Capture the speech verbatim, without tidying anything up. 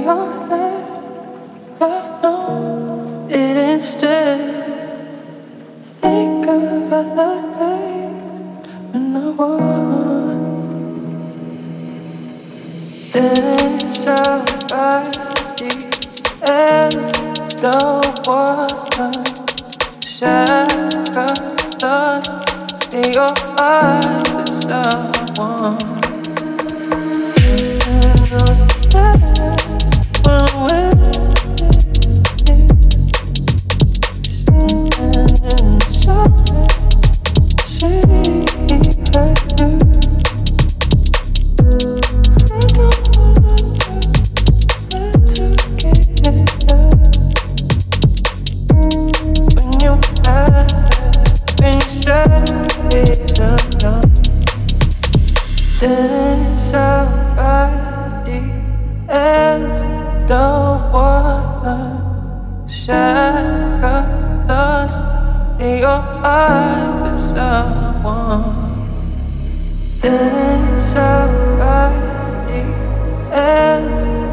your head, I know it instead. Think about the days when I won. There's somebody else, don't wanna shine us in your eyes is someone. And those days when I'm with you, standing inside, see her do. I don't want to get up when you have been shut it up. There's somebody else, don't wanna shine colors in your eyes of someone. There's somebody else.